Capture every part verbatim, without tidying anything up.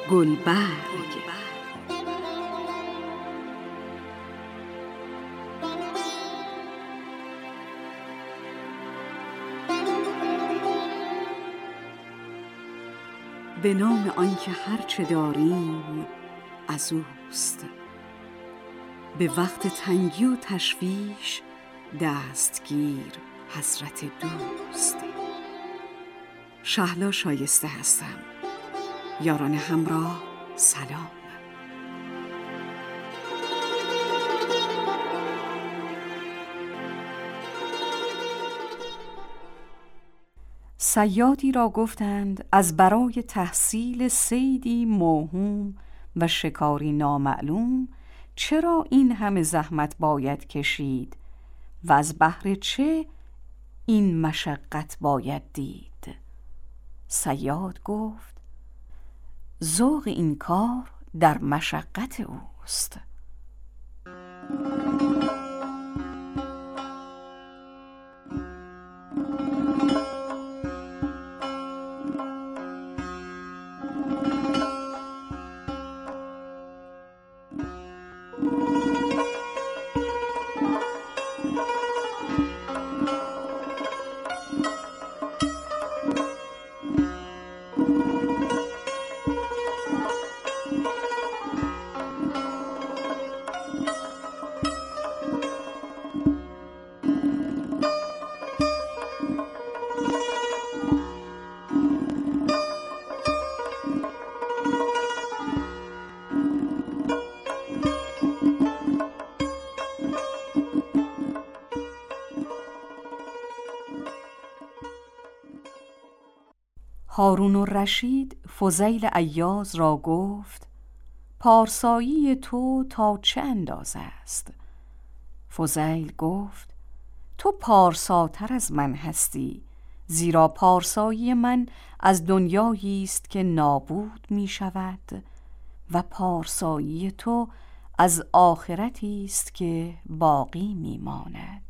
گلبرگ. به نام آنکه هرچه داریم از اوست، به وقت تنگی و تشویش دستگیر حضرت دوست. شهلا شایسته هستم. یاران همراه سلام. صیادی را گفتند از برای تحصیل صیدی موهوم و شکاری نامعلوم چرا این همه زحمت باید کشید و از بهر چه این مشقت باید دید؟ صیاد گفت ذوق این کار در مشقت اوست. هارون الرشید فضیل عیاض را گفت پارسایی تو تا چه اندازه است؟ فضیل گفت تو پارساتر از من هستی، زیرا پارسایی من از دنیایی است که نابود می شود و پارسایی تو از آخرتی است که باقی می ماند.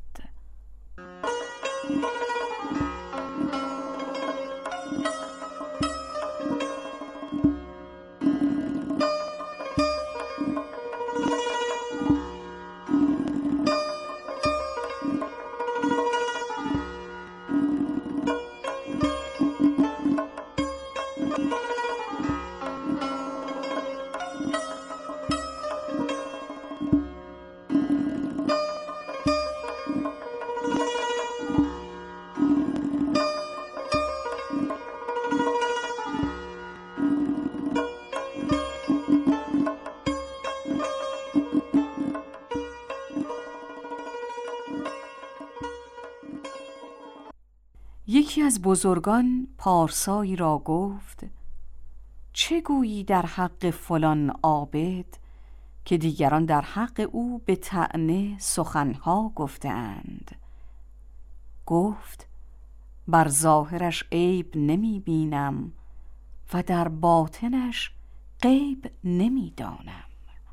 یکی از بزرگان پارسایی را گفت چه گویی در حق فلان عابد که دیگران در حق او به طعنه سخنها گفتند؟ گفت بر ظاهرش عیب نمی بینم و در باطنش غیب نمی دانم.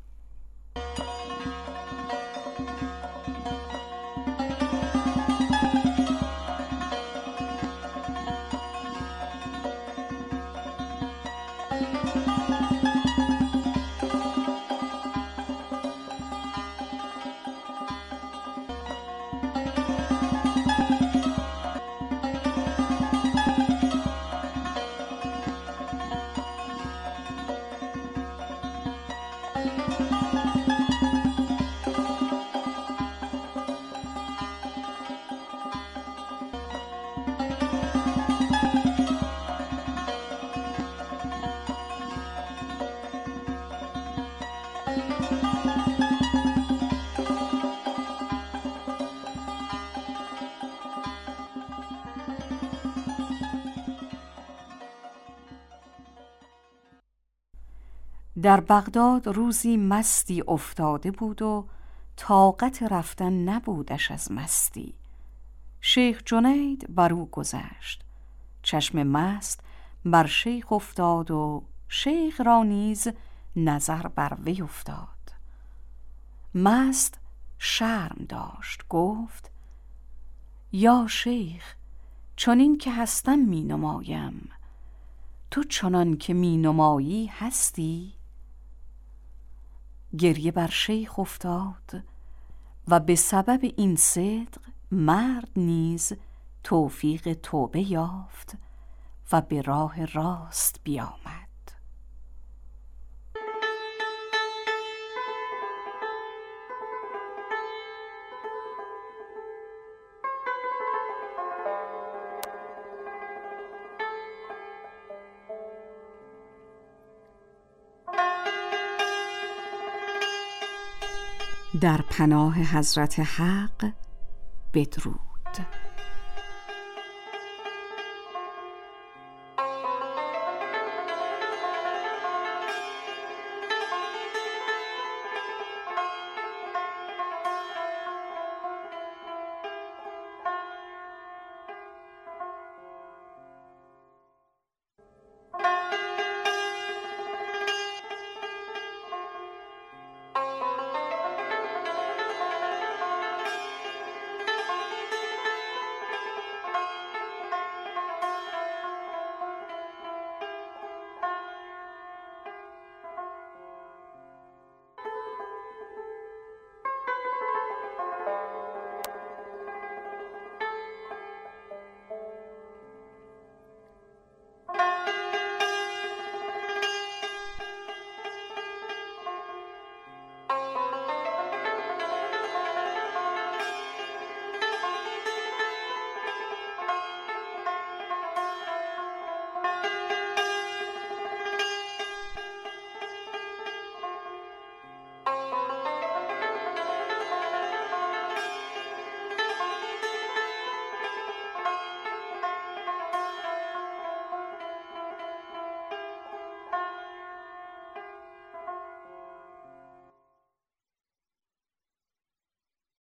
در بغداد روزی مستی افتاده بود و طاقت رفتن نبودش از مستی. شیخ جنید بر او گذشت. چشم مست بر شیخ افتاد و شیخ را نیز نظر بر وی افتاد. مست شرم داشت، گفت یا شیخ چون این که هستم می نمایم، تو چنان که می نمایی هستی؟ گریه بر شیخ افتاد و به سبب این صدق مرد نیز توفیق توبه یافت و به راه راست بیامد. در پناه حضرت حق بدرود.